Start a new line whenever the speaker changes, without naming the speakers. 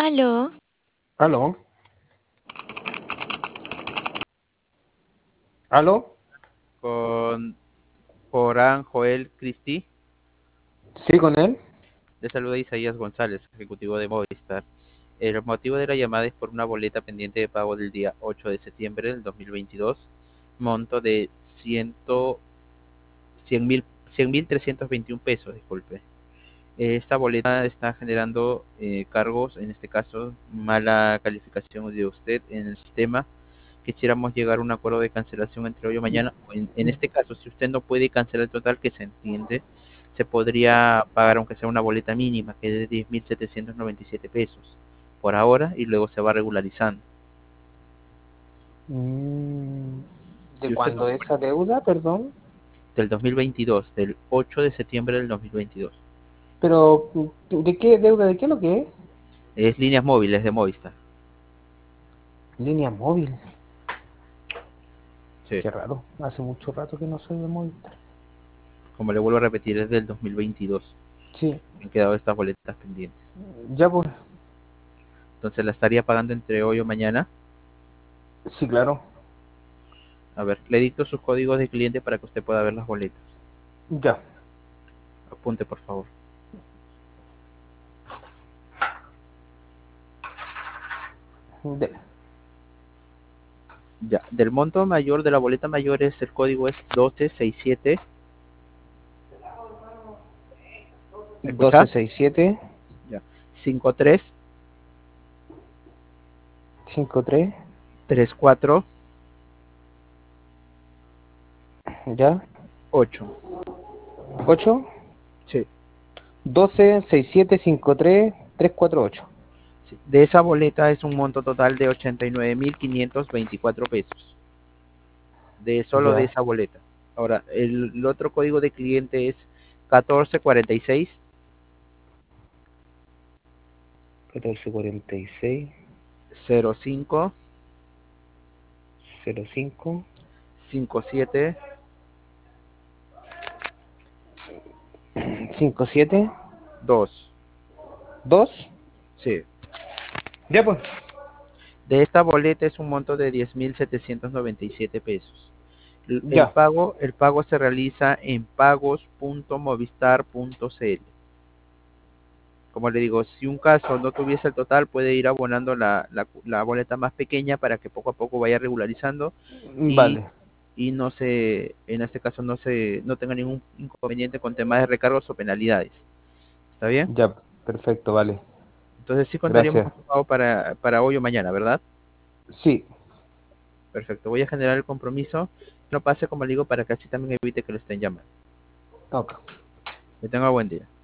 Aló,
¿Aló? ¿Aló?
con Corán Joel Cristi.
¿Sí con él?
Le saluda Isaías González, ejecutivo de Movistar. El motivo de la llamada es por una boleta pendiente de pago del día 8 de septiembre del 2022, monto de 100.000 321 pesos, disculpe. Esta boleta está generando cargos, en este caso mala calificación de usted en el sistema. Quisiéramos llegar a un acuerdo de cancelación entre hoy o mañana. En este caso, si usted no puede cancelar el total, que se entiende, se podría pagar aunque sea una boleta mínima, que es de 10.797 pesos por ahora, y luego se va regularizando.
Mm, ¿De
Si usted no
cuándo esa deuda, perdón?
del 2022, del 8 de septiembre del 2022.
Pero, ¿de qué deuda? ¿De qué es lo que es?
Es líneas móviles de Movistar.
Línea móvil.
Sí.
Qué raro. Hace mucho rato que no soy de Movistar.
Como le vuelvo a repetir, es del 2022.
Sí,
Han quedado estas boletas pendientes.
ya pues.
Entonces la estaría pagando entre hoy o mañana.
Sí, claro.
A ver, le dicto sus códigos de cliente para que usted pueda ver las boletas.
Ya.
Apunte, por favor.
Dele.
Ya, del monto mayor de la boleta mayor es el código es 1267. ¿Me escucha?
1267
Ya. 53
53.
34
Ya.
8.
8.
Sí,
12 67 53 348.
sí. De esa boleta es un monto total de 89.524 pesos. De solo de
Ya.
esa boleta. Ahora, el otro código de cliente es 1446
1446
05
05
57
57
2.
2.
Sí.
Ya pues.
De esta boleta es un monto de 10.797 pesos. El
Ya.
pago, el pago se realiza en pagos.movistar.cl. Como le digo, si un caso no tuviese el total, puede ir abonando la boleta más pequeña para que poco a poco vaya regularizando y,
Vale.
y no se, en este caso no tenga ningún inconveniente con temas de recargos o penalidades. ¿Está bien?
Ya. Perfecto, vale.
Entonces sí contaríamos
Gracias.
con su pago para hoy o mañana, ¿verdad?
Sí.
Perfecto. Voy a generar el compromiso. No pase como le digo para que así también evite que lo estén llamando.
Ok.
Que tenga buen día.